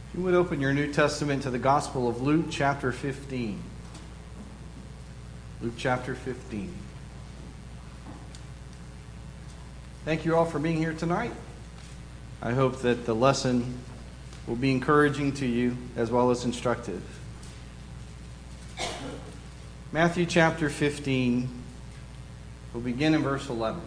You would open your New Testament to the Gospel of Luke chapter 15. Luke chapter 15. Thank you all for being here tonight. I hope that the lesson will be encouraging to you as well as instructive. Matthew chapter 15, we'll begin in verse 11.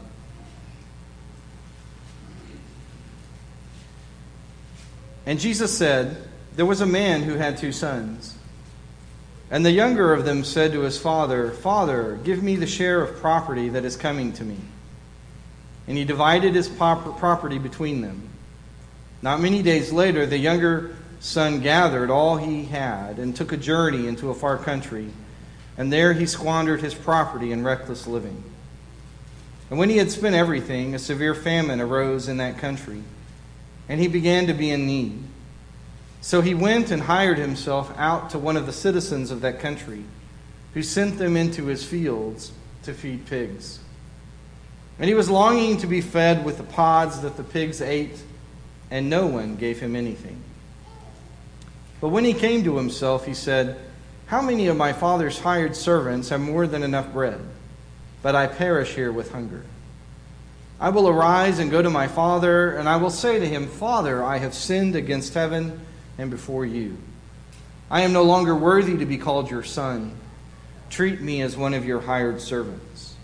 And Jesus said, "There was a man who had 2 sons. And the younger of them said to his father, 'Father, give me the share of property that is coming to me.' And he divided his property between them. Not many days later, the younger son gathered all he had and took a journey into a far country. And there he squandered his property in reckless living. And when he had spent everything, a severe famine arose in that country. And he began to be in need. So he went and hired himself out to one of the citizens of that country, who sent them into his fields to feed pigs. And he was longing to be fed with the pods that the pigs ate, and no one gave him anything. But when he came to himself, he said, 'How many of my father's hired servants have more than enough bread? But I perish here with hunger. I will arise and go to my father, and I will say to him, Father, I have sinned against heaven and before you. I am no longer worthy to be called your son. Treat me as one of your hired servants.'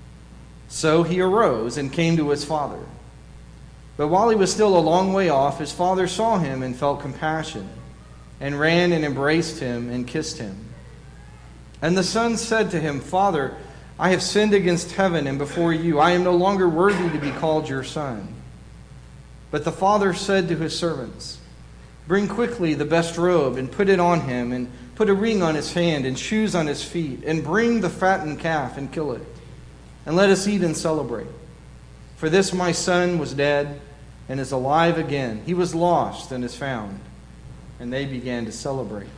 So he arose and came to his father. But while he was still a long way off, his father saw him and felt compassion, and ran and embraced him and kissed him. And the son said to him, Father, I have sinned against heaven and before you. I am no longer worthy to be called your son. But the father said to his servants, Bring quickly the best robe and put it on him, and put a ring on his hand and shoes on his feet, and bring the fattened calf and kill it. And let us eat and celebrate. For this my son was dead and is alive again. He was lost and is found. And they began to celebrate.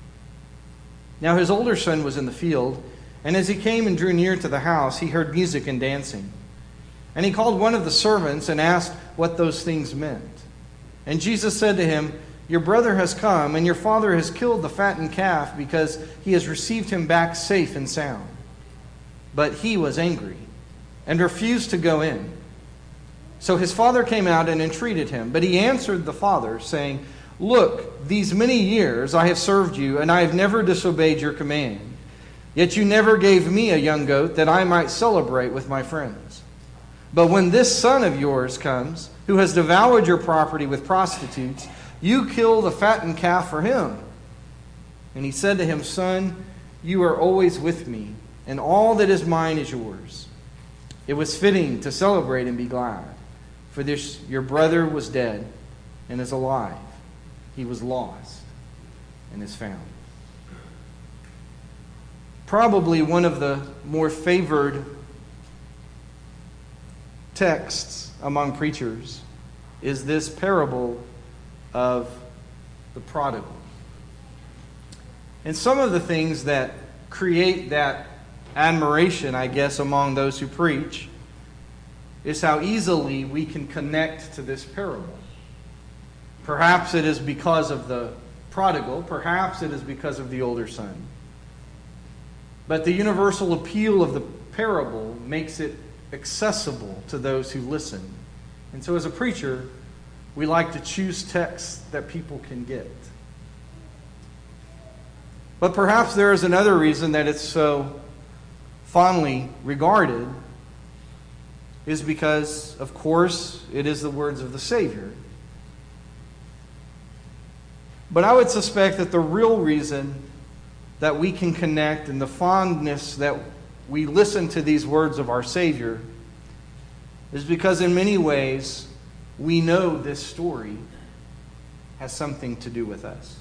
Now his older son was in the field, and as he came and drew near to the house, he heard music and dancing. And he called one of the servants and asked what those things meant. And Jesus said to him, Your brother has come, and your father has killed the fattened calf, because he has received him back safe and sound. But he was angry and refused to go in. So his father came out and entreated him. But he answered the father, saying, Look, these many years I have served you, and I have never disobeyed your command. Yet you never gave me a young goat that I might celebrate with my friends. But when this son of yours comes, who has devoured your property with prostitutes, you kill the fattened calf for him. And he said to him, Son, you are always with me, and all that is mine is yours. It was fitting to celebrate and be glad. For this your brother was dead and is alive. He was lost and is found. Probably one of the more favored texts among preachers is this parable of the prodigal. And some of the things that create that admiration, I guess, among those who preach is how easily we can connect to this parable. Perhaps it is because of the prodigal. Perhaps it is because of the older son. But the universal appeal of the parable makes it accessible to those who listen. And so as a preacher, we like to choose texts that people can get. But perhaps there is another reason that it's so fondly regarded, is because, of course, it is the words of the Savior. But I would suspect that the real reason that we can connect and the fondness that we listen to these words of our Savior is because in many ways we know this story has something to do with us.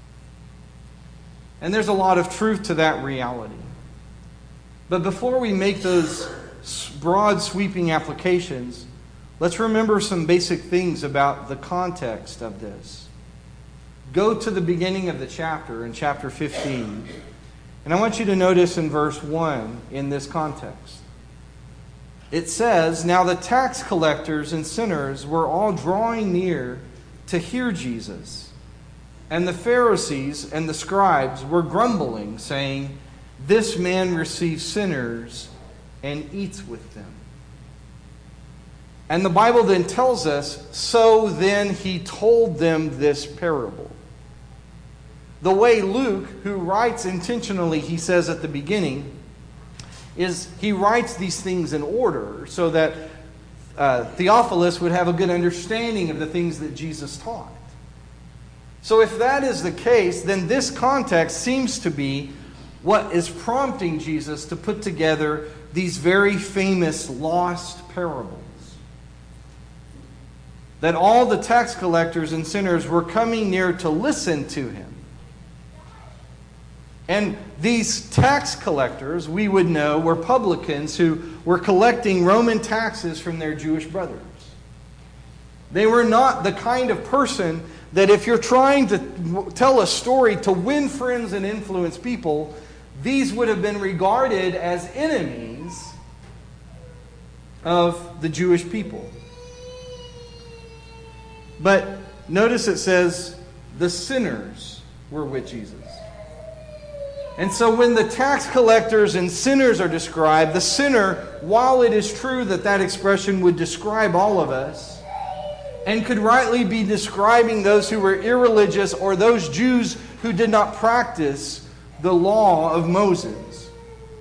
And there's a lot of truth to that reality. But before we make those broad sweeping applications, let's remember some basic things about the context of this. Go to the beginning of the chapter, in chapter 15. And I want you to notice in verse 1 in this context. It says, Now the tax collectors and sinners were all drawing near to hear Jesus. And the Pharisees and the scribes were grumbling, saying, "This man receives sinners and eats with them." And the Bible then tells us, "So then he told them this parable." The way Luke, who writes intentionally, he says at the beginning, is he writes these things in order so that Theophilus would have a good understanding of the things that Jesus taught. So if that is the case, then this context seems to be what is prompting Jesus to put together these very famous lost parables. That all the tax collectors and sinners were coming near to listen to him. And these tax collectors, we would know, were publicans who were collecting Roman taxes from their Jewish brothers. They were not the kind of person that if you're trying to tell a story to win friends and influence people, these would have been regarded as enemies of the Jewish people. But notice it says the sinners were with Jesus. And so when the tax collectors and sinners are described, the sinner, while it is true that that expression would describe all of us, and could rightly be describing those who were irreligious or those Jews who did not practice the law of Moses,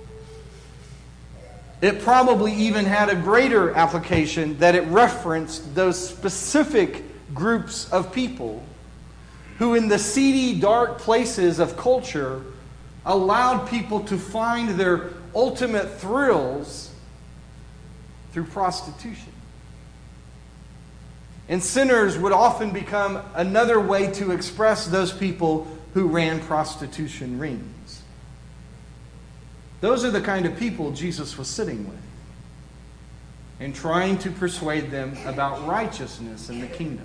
it probably even had a greater application that it referenced those specific groups of people who in the seedy, dark places of culture allowed people to find their ultimate thrills through prostitution. And sinners would often become another way to express those people who ran prostitution rings. Those are the kind of people Jesus was sitting with and trying to persuade them about righteousness in the kingdom.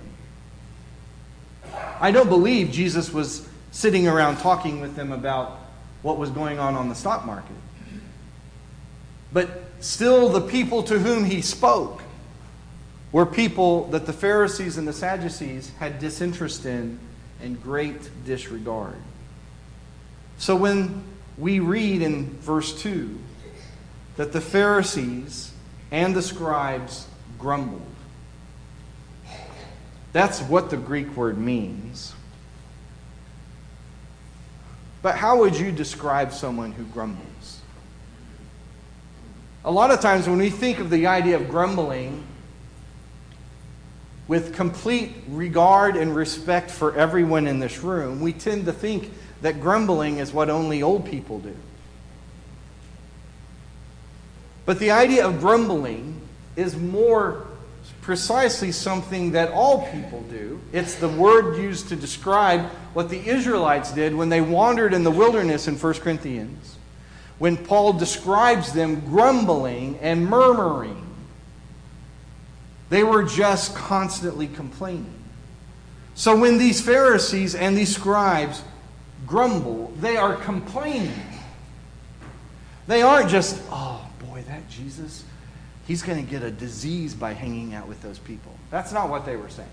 I don't believe Jesus was sitting around talking with them about what was going on the stock market. But still, the people to whom he spoke were people that the Pharisees and the Sadducees had disinterest in and great disregard. So when we read in verse 2 that the Pharisees and the scribes grumbled, that's what the Greek word means. But how would you describe someone who grumbles? A lot of times when we think of the idea of grumbling, with complete regard and respect for everyone in this room, we tend to think that grumbling is what only old people do. But the idea of grumbling is more precisely something that all people do. It's the word used to describe what the Israelites did when they wandered in the wilderness in 1 Corinthians. When Paul describes them grumbling and murmuring, they were just constantly complaining. So when these Pharisees and these scribes grumble, they are complaining. They aren't just, "Oh boy, that Jesus, he's going to get a disease by hanging out with those people." That's not what they were saying.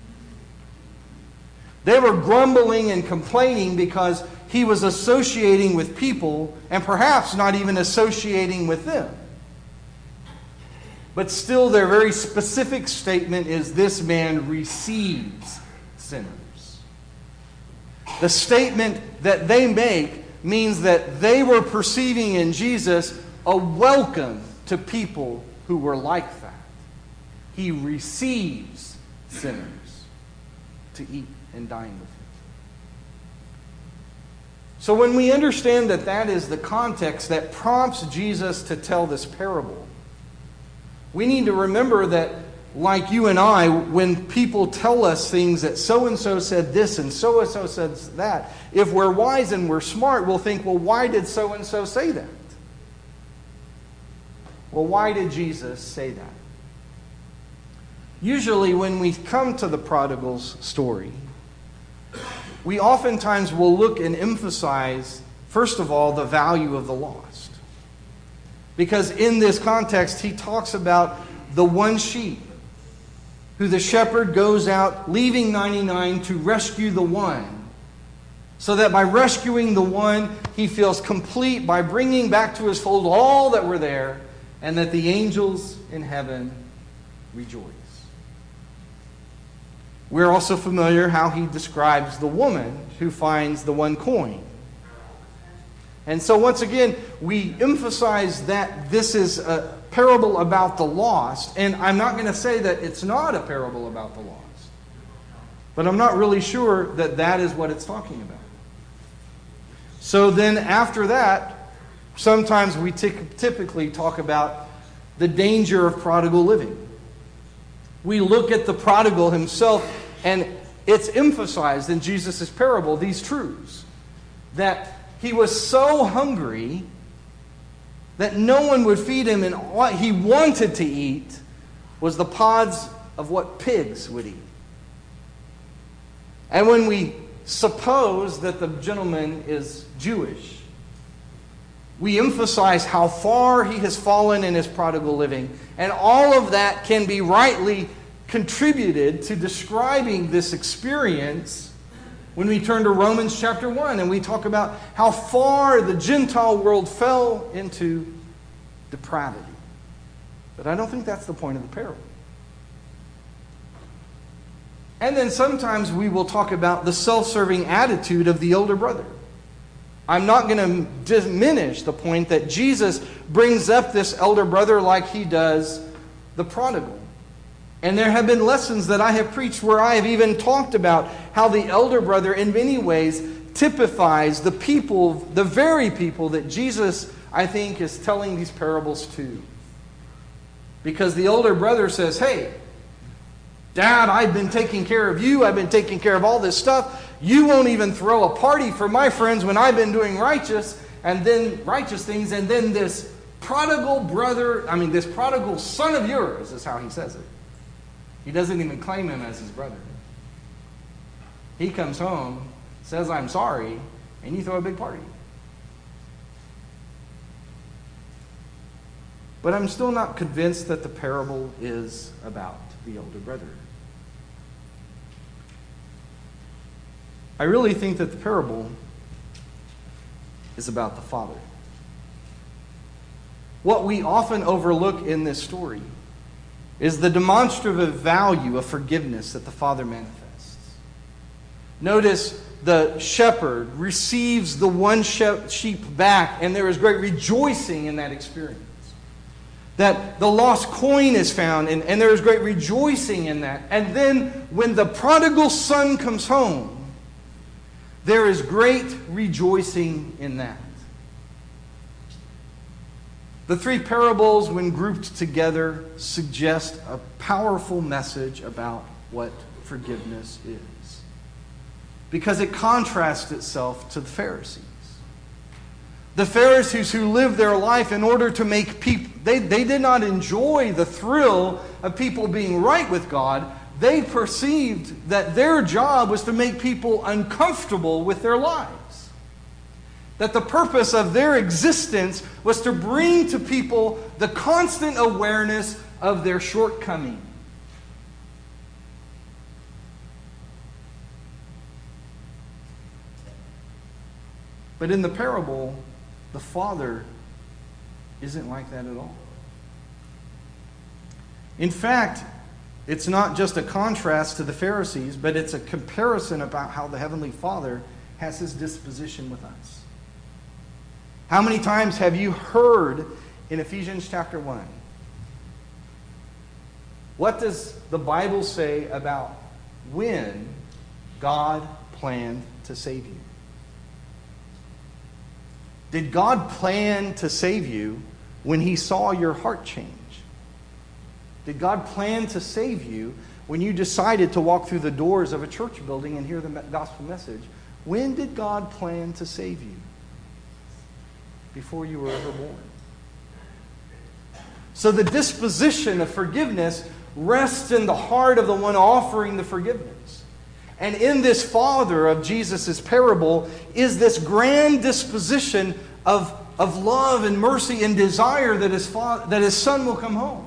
They were grumbling and complaining because he was associating with people and perhaps not even associating with them. But still, their very specific statement is, "This man receives sinners." The statement that they make means that they were perceiving in Jesus a welcome to people who were like that. He receives sinners to eat and dine with him. So when we understand that that is the context that prompts Jesus to tell this parable, we need to remember that, like you and I, when people tell us things that so-and-so said this and so-and-so says that, if we're wise and we're smart, we'll think, well, why did so-and-so say that? Well, why did Jesus say that? Usually when we come to the prodigal's story, we oftentimes will look and emphasize, first of all, the value of the lost. Because in this context, he talks about the one sheep who the shepherd goes out, leaving 99 to rescue the one So that by rescuing the one, he feels complete by bringing back to his fold all that were there, and that the angels in heaven rejoice. We're also familiar how he describes the woman who finds the one coin. And so once again, we emphasize that this is a parable about the lost. And I'm not going to say that it's not a parable about the lost. But I'm not really sure that that is what it's talking about. So then after that, sometimes we typically talk about the danger of prodigal living. We look at the prodigal himself, and it's emphasized in Jesus' parable, these truths. That he was so hungry that no one would feed him, and what he wanted to eat was the pods of what pigs would eat. And when we suppose that the gentleman is Jewish, we emphasize how far he has fallen in his prodigal living. And all of that can be rightly contributed to describing this experience when we turn to Romans chapter 1 and we talk about how far the Gentile world fell into depravity. But I don't think that's the point of the parable. And then sometimes we will talk about the self-serving attitude of the elder brother. I'm not going to diminish the point that Jesus brings up this elder brother like he does the prodigal. And there have been lessons that I have preached where I have even talked about how the elder brother in many ways typifies the people, the very people that Jesus, I think, is telling these parables to. Because the elder brother says, hey, Dad, I've been taking care of you. I've been taking care of all this stuff. You won't even throw a party for my friends when I've been doing righteous things. And then this prodigal this prodigal son of yours is how he says it. He doesn't even claim him as his brother. He comes home, says, I'm sorry, and you throw a big party. But I'm still not convinced that the parable is about the elder brother. I really think that the parable is about the father. What we often overlook in this story is the demonstrative value of forgiveness that the Father manifests. Notice the shepherd receives the one sheep back, and there is great rejoicing in that experience. That the lost coin is found, and there is great rejoicing in that. And then when the prodigal son comes home, there is great rejoicing in that. The three parables, when grouped together, suggest a powerful message about what forgiveness is. Because it contrasts itself to the Pharisees. The Pharisees who lived their life in order to make people, they did not enjoy the thrill of people being right with God. They perceived that their job was to make people uncomfortable with their lives. That the purpose of their existence was to bring to people the constant awareness of their shortcoming. But in the parable, the Father isn't like that at all. In fact, it's not just a contrast to the Pharisees, but it's a comparison about how the Heavenly Father has His disposition with us. How many times have you heard in Ephesians chapter 1? What does the Bible say about when God planned to save you? Did God plan to save you when He saw your heart change? Did God plan to save you when you decided to walk through the doors of a church building and hear the gospel message? When did God plan to save you? Before you were ever born. So the disposition of forgiveness rests in the heart of the one offering the forgiveness. And in this father of Jesus' parable is this grand disposition of love and mercy and desire that his son will come home.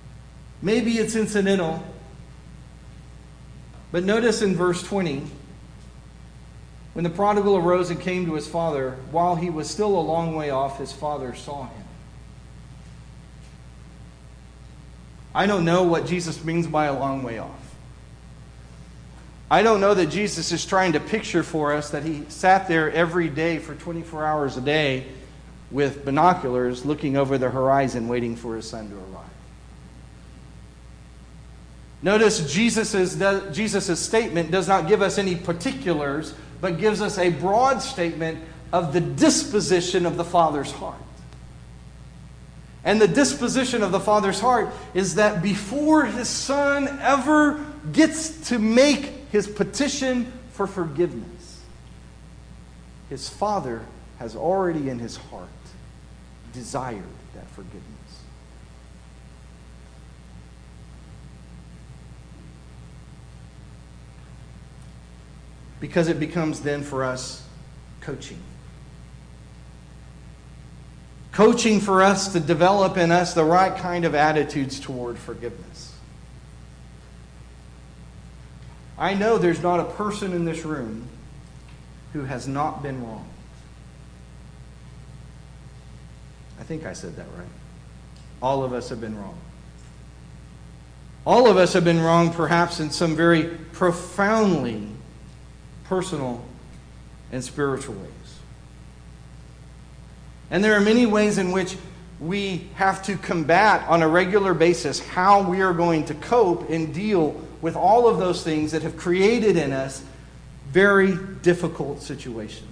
Maybe it's incidental, but notice in verse 20, When the prodigal arose and came to his father, while he was still a long way off, his father saw him. I don't know what Jesus means by a long way off. I don't know that Jesus is trying to picture for us that he sat there every day for 24 hours a day with binoculars looking over the horizon waiting for his son to arrive. Notice Jesus' statement does not give us any particulars, but gives us a broad statement of the disposition of the Father's heart. And the disposition of the Father's heart is that before his Son ever gets to make his petition for forgiveness, his Father has already in his heart desired that forgiveness. Because it becomes then for us coaching. Coaching for us to develop in us the right kind of attitudes toward forgiveness. I know there's not a person in this room who has not been wrong. I think I said that right. All of us have been wrong. All of us have been wrong perhaps in some very profoundly personal and spiritual ways. And there are many ways in which we have to combat on a regular basis how we are going to cope and deal with all of those things that have created in us very difficult situations.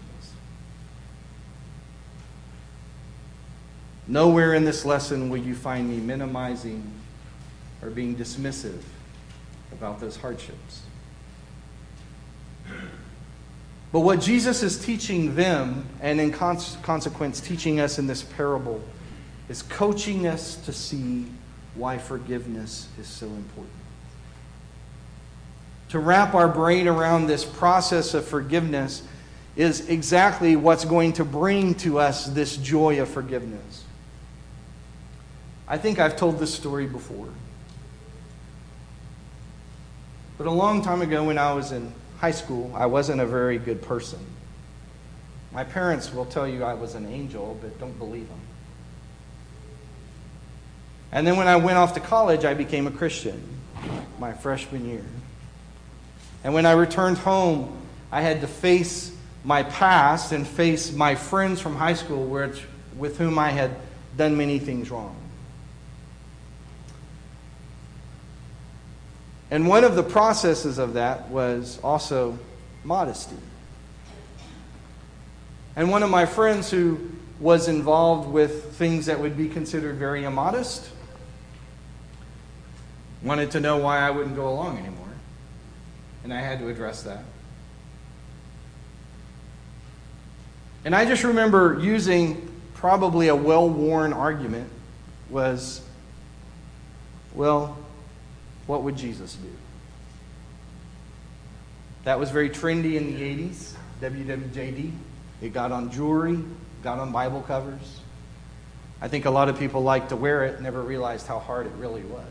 Nowhere in this lesson will you find me minimizing or being dismissive about those hardships. But what Jesus is teaching them, and in consequence teaching us in this parable, is coaching us to see why forgiveness is so important. To wrap our brain around this process of forgiveness is exactly what's going to bring to us this joy of forgiveness. I think I've told this story before. But a long time ago when I was in high school, I wasn't a very good person. My parents will tell you I was an angel, but don't believe them. And then when I went off to college, I became a Christian my freshman year. And when I returned home, I had to face my past and face my friends from high school with whom I had done many things wrong. And one of the processes of that was also modesty. And one of my friends who was involved with things that would be considered very immodest wanted to know why I wouldn't go along anymore. And I had to address that. And I just remember using probably a well-worn argument was, well, what would Jesus do? That was very trendy in the 80s, WWJD. It got on jewelry, got on Bible covers. I think a lot of people liked to wear it, never realized how hard it really was.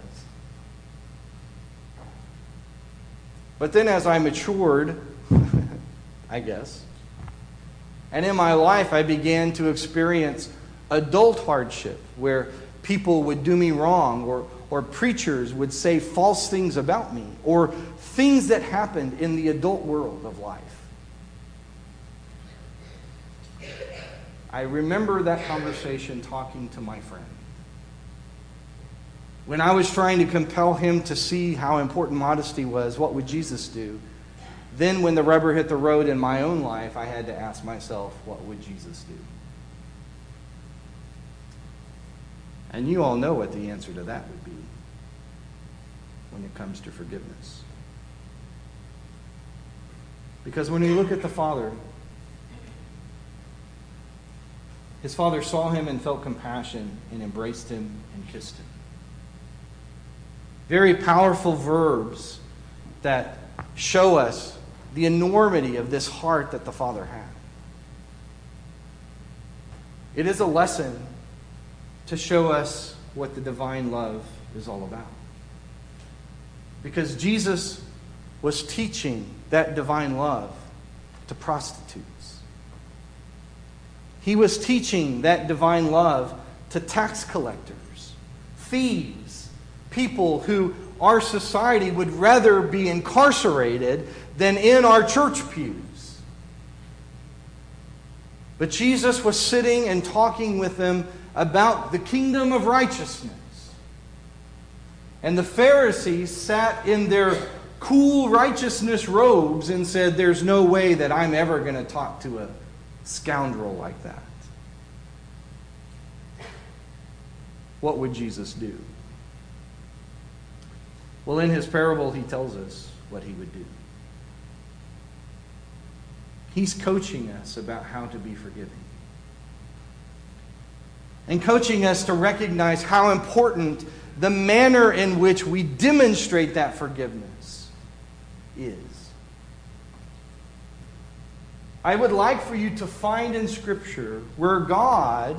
But then as I matured, I guess, and in my life I began to experience adult hardship where people would do me wrong or preachers would say false things about me or things that happened in the adult world of life. I remember that conversation talking to my friend. When I was trying to compel him to see how important modesty was, what would Jesus do? Then when the rubber hit the road in my own life, I had to ask myself, what would Jesus do? And you all know what the answer to that would be when it comes to forgiveness. Because when we look at the Father, his Father saw him and felt compassion and embraced him and kissed him. Very powerful verbs that show us the enormity of this heart that the Father had. It is a lesson to show us what the divine love is all about. Because Jesus was teaching that divine love to prostitutes. He was teaching that divine love to tax collectors, thieves, people who our society would rather be incarcerated than in our church pews. But Jesus was sitting and talking with them about the kingdom of righteousness. And the Pharisees sat in their cool righteousness robes and said, there's no way that I'm ever going to talk to a scoundrel like that. What would Jesus do? Well, in his parable, he tells us what he would do. He's coaching us about how to be forgiving. And coaching us to recognize how important the manner in which we demonstrate that forgiveness is. I would like for you to find in Scripture where God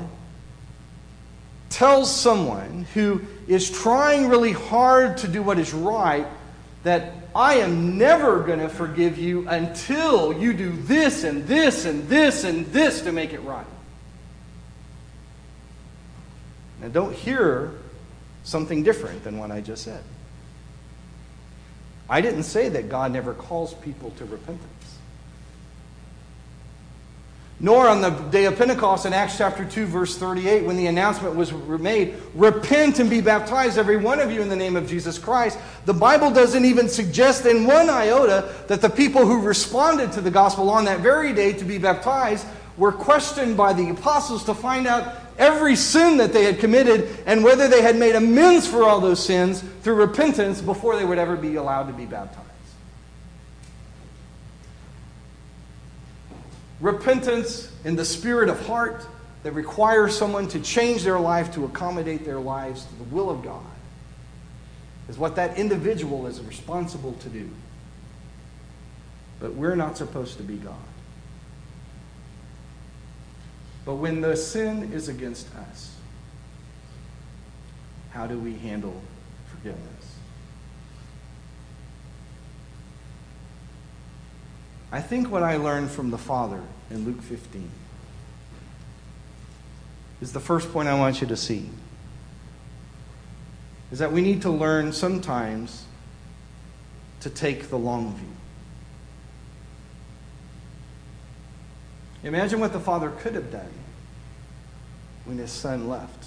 tells someone who is trying really hard to do what is right that I am never going to forgive you until you do this and this and this and this to make it right. Now don't hear something different than what I just said. I didn't say that God never calls people to repentance. Nor on the day of Pentecost in Acts chapter 2, verse 38, when the announcement was made, repent and be baptized, every one of you, in the name of Jesus Christ. The Bible doesn't even suggest in one iota that the people who responded to the gospel on that very day to be baptized were questioned by the apostles to find out every sin that they had committed and whether they had made amends for all those sins through repentance before they would ever be allowed to be baptized. Repentance in the spirit of heart that requires someone to change their life to accommodate their lives to the will of God is what that individual is responsible to do. But we're not supposed to be God. But when the sin is against us, how do we handle forgiveness? I think what I learned from the Father in Luke 15 is the first point I want you to see. Is that we need to learn sometimes to take the long view. Imagine what the Father could have done when his son left.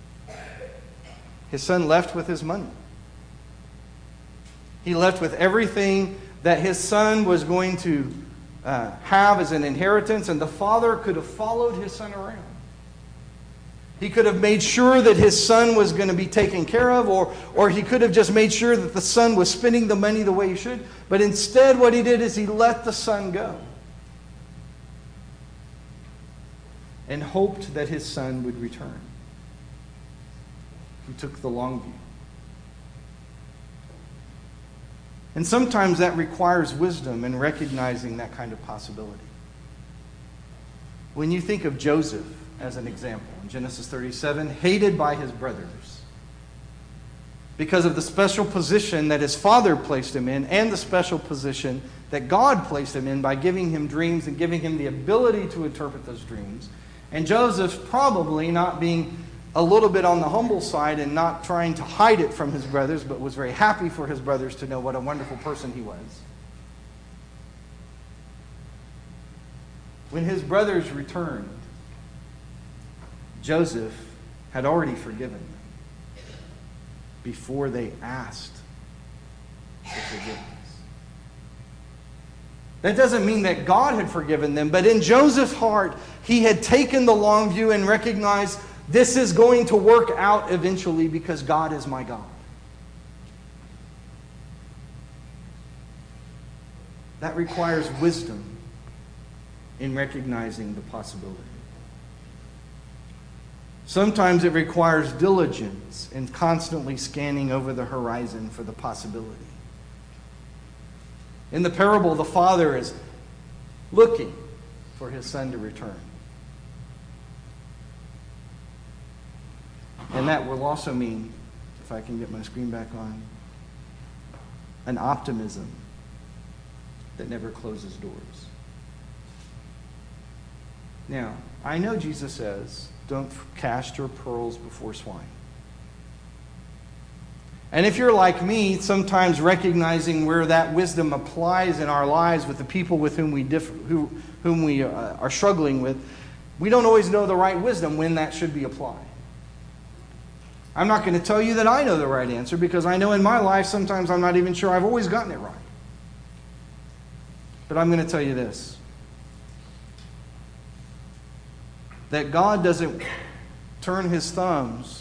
His son left with his money. He left with everything that his son was going to have as an inheritance, and the father could have followed his son around. He could have made sure that his son was going to be taken care of, or he could have just made sure that the son was spending the money the way he should. But instead what he did is he let the son go and hoped that his son would return. He took the long view. And sometimes that requires wisdom in recognizing that kind of possibility. When you think of Joseph as an example, in Genesis 37, hated by his brothers because of the special position that his father placed him in and the special position that God placed him in by giving him dreams and giving him the ability to interpret those dreams. And Joseph probably not being a little bit on the humble side and not trying to hide it from his brothers, but was very happy for his brothers to know what a wonderful person he was. When his brothers returned, Joseph had already forgiven them before they asked for forgiveness. That doesn't mean that God had forgiven them, but in Joseph's heart, he had taken the long view and recognized this is going to work out eventually because God is my God. That requires wisdom in recognizing the possibility. Sometimes it requires diligence in constantly scanning over the horizon for the possibility. In the parable, the father is looking for his son to return. And that will also mean, if I can get my screen back on, an optimism that never closes doors. Now, I know Jesus says, don't cast your pearls before swine. And if you're like me, sometimes recognizing where that wisdom applies in our lives with the people with whom we differ, whom we are struggling with, we don't always know the right wisdom when that should be applied. I'm not going to tell you that I know the right answer, because I know in my life sometimes I'm not even sure I've always gotten it right. But I'm going to tell you this, that God doesn't turn his thumbs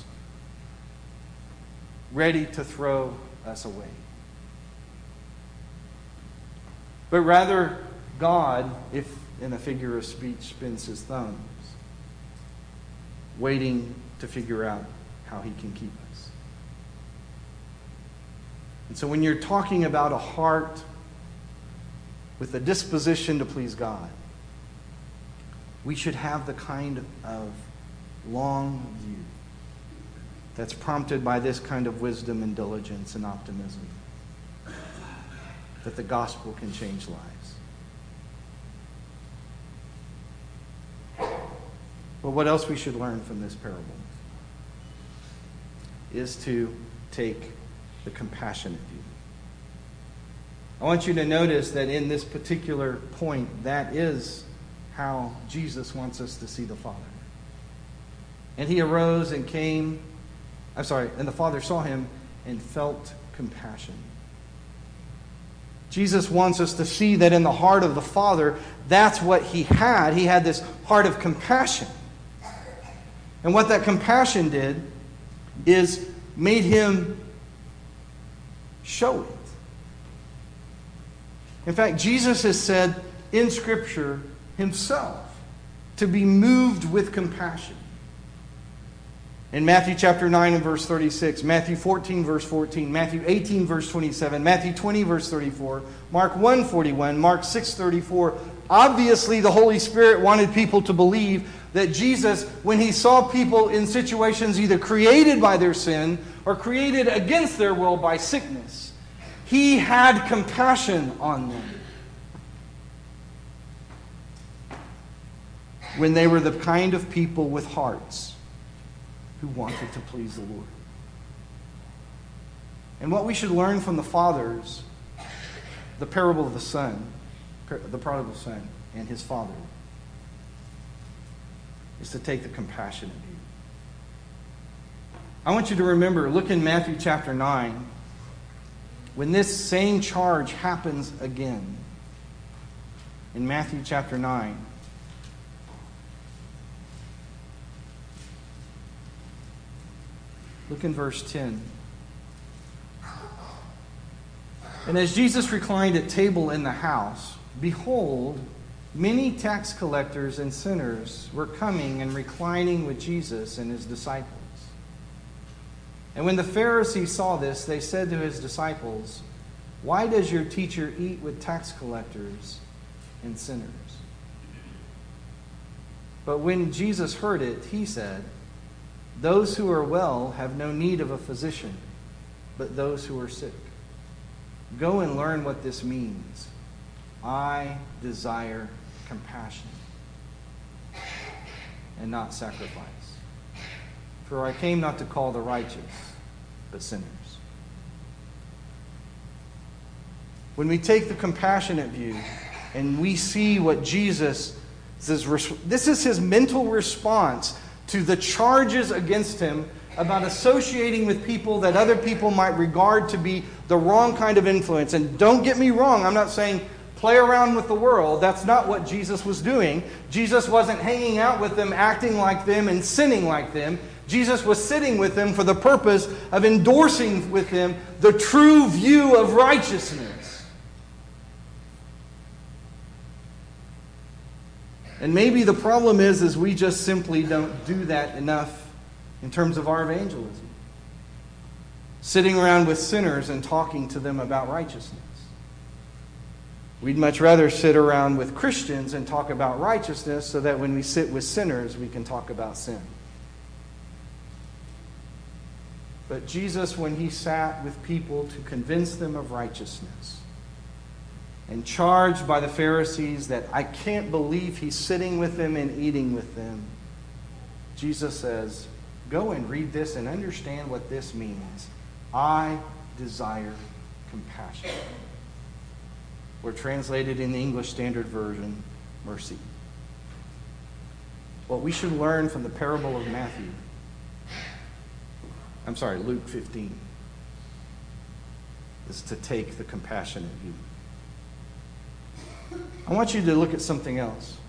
ready to throw us away. But rather, God, if in a figure of speech, spins his thumbs, waiting to figure out how he can keep us. And so when you're talking about a heart with a disposition to please God, we should have the kind of long view that's prompted by this kind of wisdom and diligence and optimism, that the gospel can change lives. But what else we should learn from this parable is to take the compassionate view. I want you to notice that in this particular point, that is how Jesus wants us to see the Father. And he arose and came, and the Father saw him and felt compassion. Jesus wants us to see that in the heart of the Father, that's what he had. He had this heart of compassion. And what that compassion did is made him show it. In fact, Jesus has said in Scripture himself to be moved with compassion. In Matthew chapter 9 and verse 36, Matthew 14 verse 14, Matthew 18 verse 27, Matthew 20 verse 34, Mark 1:41, Mark 6:34. Obviously, the Holy Spirit wanted people to believe that Jesus, when he saw people in situations either created by their sin or created against their will by sickness, he had compassion on them when they were the kind of people with hearts who wanted to please the Lord. And what we should learn from the fathers, the parable of the son, the prodigal son and his father, is to take the compassionate view. I want you to remember, look in Matthew chapter 9, when this same charge happens again. In Matthew chapter 9, look in verse 10. And as Jesus reclined at table in the house, behold, many tax collectors and sinners were coming and reclining with Jesus and his disciples. And when the Pharisees saw this, they said to his disciples, "Why does your teacher eat with tax collectors and sinners?" But when Jesus heard it, he said, "Those who are well have no need of a physician, but those who are sick. Go and learn what this means. I desire compassion and not sacrifice. For I came not to call the righteous, but sinners." When we take the compassionate view and we see what Jesus says, this is his mental response to the charges against him about associating with people that other people might regard to be the wrong kind of influence. And don't get me wrong, I'm not saying play around with the world. That's not what Jesus was doing. Jesus wasn't hanging out with them, acting like them, and sinning like them. Jesus was sitting with them for the purpose of endorsing with them the true view of righteousness. And maybe the problem is we just simply don't do that enough in terms of our evangelism. Sitting around with sinners and talking to them about righteousness. We'd much rather sit around with Christians and talk about righteousness so that when we sit with sinners, we can talk about sin. But Jesus, when he sat with people to convince them of righteousness, and charged by the Pharisees that I can't believe he's sitting with them and eating with them, Jesus says, go and read this and understand what this means. I desire compassion. Or translated in the English Standard Version, mercy. What we should learn from the parable of Luke 15, is to take the compassionate view. I want you to look at something else.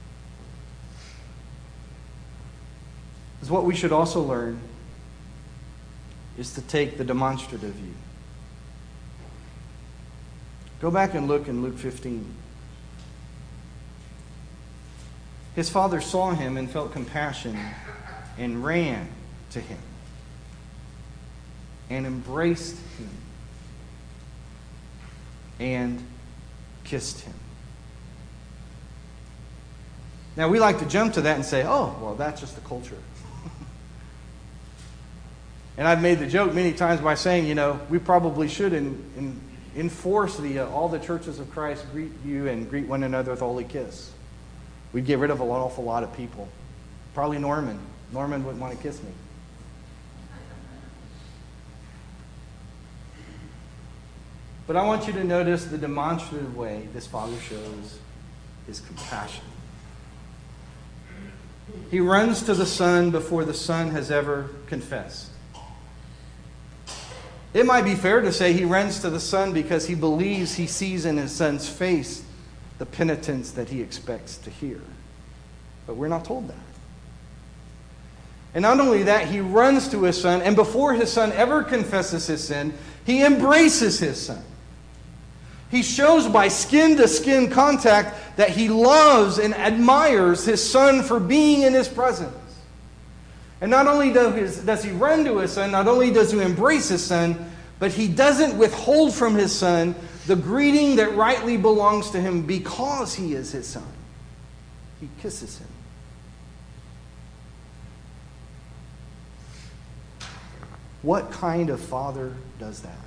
Because what we should also learn is to take the demonstrative view. Go back and look in Luke 15. His father saw him and felt compassion and ran to him and embraced him and kissed him. Now, we like to jump to that and say, oh, well, that's just the culture. And I've made the joke many times by saying, we probably should enforce all the churches of Christ greet you and greet one another with a holy kiss. We'd get rid of an awful lot of people. Probably Norman. Norman wouldn't want to kiss me. But I want you to notice the demonstrative way this father shows his compassion. He runs to the son before the son has ever confessed. It might be fair to say he runs to the son because he believes he sees in his son's face the penitence that he expects to hear. But we're not told that. And not only that, he runs to his son, and before his son ever confesses his sin, he embraces his son. He shows by skin-to-skin contact that he loves and admires his son for being in his presence. And not only does he run to his son, not only does he embrace his son, but he doesn't withhold from his son the greeting that rightly belongs to him because he is his son. He kisses him. What kind of father does that?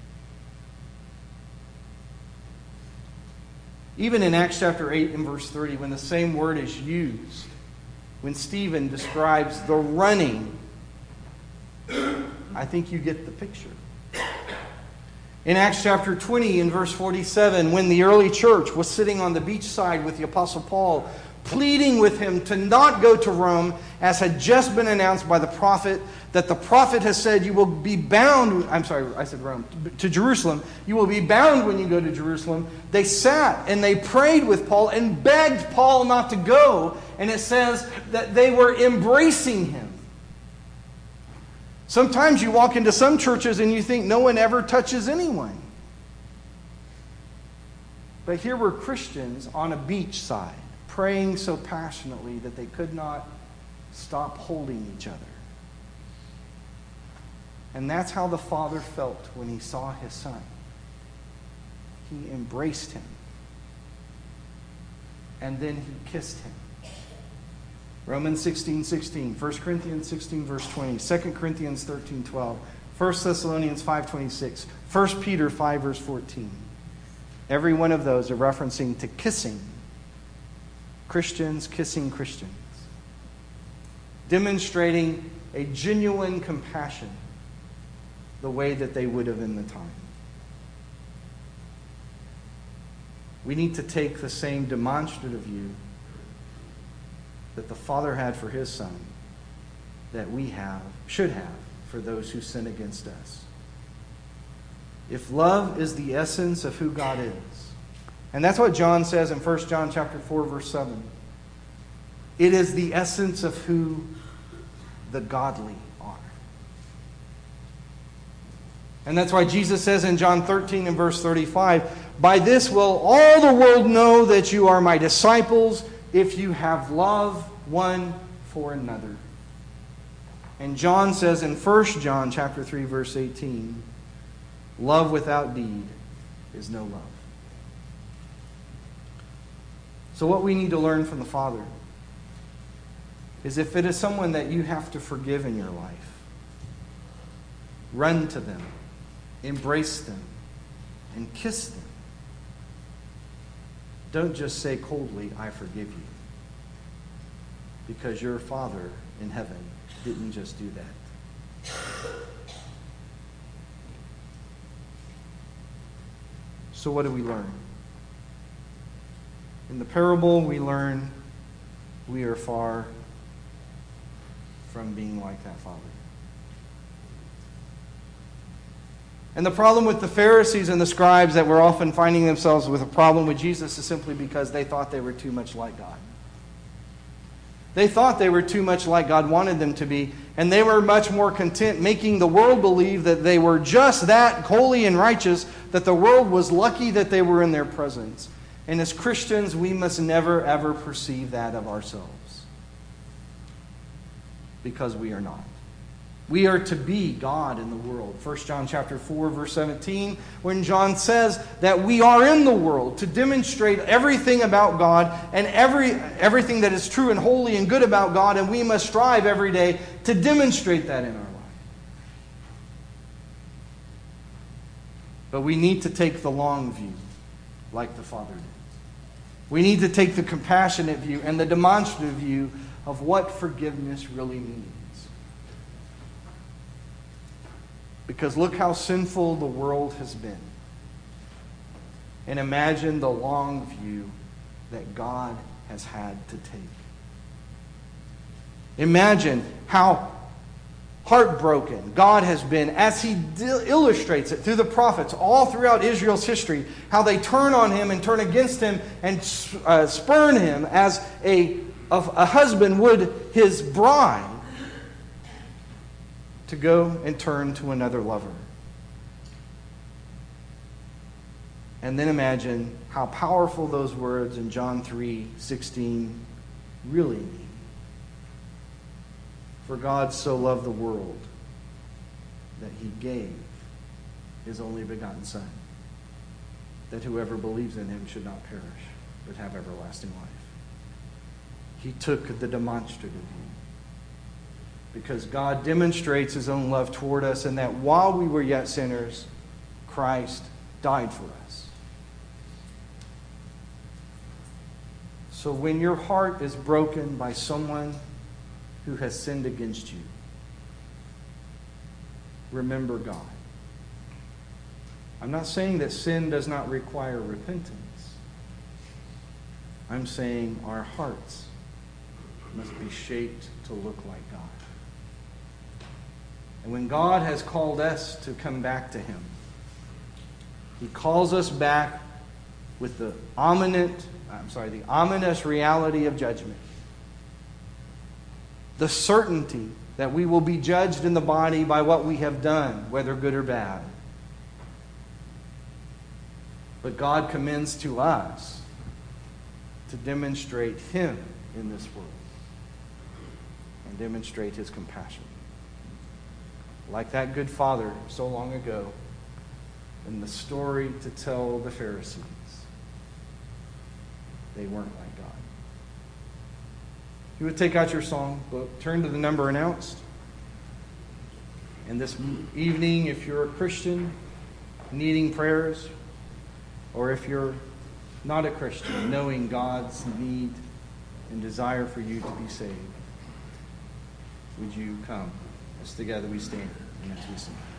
Even in Acts chapter 8 and verse 30, when the same word is used, when Stephen describes the running, I think you get the picture. In Acts chapter 20 and verse 47, when the early church was sitting on the beachside with the Apostle Paul, pleading with him to not go to Rome, as had just been announced by the prophet, that the prophet has said, you will be bound, to Jerusalem. You will be bound when you go to Jerusalem. They sat and they prayed with Paul and begged Paul not to go. And it says that they were embracing him. Sometimes you walk into some churches and you think no one ever touches anyone. But here were Christians on a beachside, praying so passionately that they could not stop holding each other. And that's how the father felt when he saw his son. He embraced him. And then he kissed him. Romans 16:16, 1 Corinthians 16, verse 20, 2 Corinthians 13:12, 1 Thessalonians 5:26, 1 Peter 5, verse 14. Every one of those are referencing to kissing. Christians kissing Christians. Demonstrating a genuine compassion the way that they would have in the time. We need to take the same demonstrative view that the Father had for his Son that we should have for those who sin against us. If love is the essence of who God is, and that's what John says in 1 John chapter 4, verse 7, it is the essence of who the godly are. And that's why Jesus says in John 13 and verse 35, by this will all the world know that you are my disciples if you have love one for another. And John says in 1 John chapter 3, verse 18, love without deed is no love. So what we need to learn from the Father is if it is someone that you have to forgive in your life, run to them, embrace them, and kiss them. don't just say coldly, I forgive you. Because your Father in heaven didn't just do that. So what do we learn? In the parable, we learn we are far from being like that Father. And the problem with the Pharisees and the scribes that were often finding themselves with a problem with Jesus is simply because they thought they were too much like God. They thought they were too much like God wanted them to be, and they were much more content making the world believe that they were just that holy and righteous, that the world was lucky that they were in their presence. And as Christians, we must never, ever perceive that of ourselves. Because we are not. We are to be God in the world. 1 John chapter 4, verse 17, when John says that we are in the world to demonstrate everything about God and everything that is true and holy and good about God, and we must strive every day to demonstrate that in our life. But we need to take the long view, like the Father did. We need to take the compassionate view and the demonstrative view of what forgiveness really means. Because look how sinful the world has been. And imagine the long view that God has had to take. Imagine how heartbroken God has been as He illustrates it through the prophets all throughout Israel's history, how they turn on Him and turn against Him and spurn Him as a husband would his bride, to go and turn to another lover. And then imagine how powerful those words in John 3:16 really mean. For God so loved the world that He gave His only begotten Son, that whoever believes in Him should not perish, but have everlasting life. He took the demonstrative view. Because God demonstrates His own love toward us, and that while we were yet sinners, Christ died for us. So when your heart is broken by someone who has sinned against you, remember God. I'm not saying that sin does not require repentance. I'm saying our hearts must be shaped to look like God. And when God has called us to come back to Him, He calls us back with the ominous reality of judgment. The certainty that we will be judged in the body by what we have done, whether good or bad. But God commends to us to demonstrate Him in this world and demonstrate His compassion. Like that good father so long ago in the story to tell the Pharisees. They weren't like God. You would take out your song book, turn to the number announced. And this evening, if you're a Christian needing prayers, or if you're not a Christian, knowing God's need and desire for you to be saved, would you come? As together we stand and as we sing.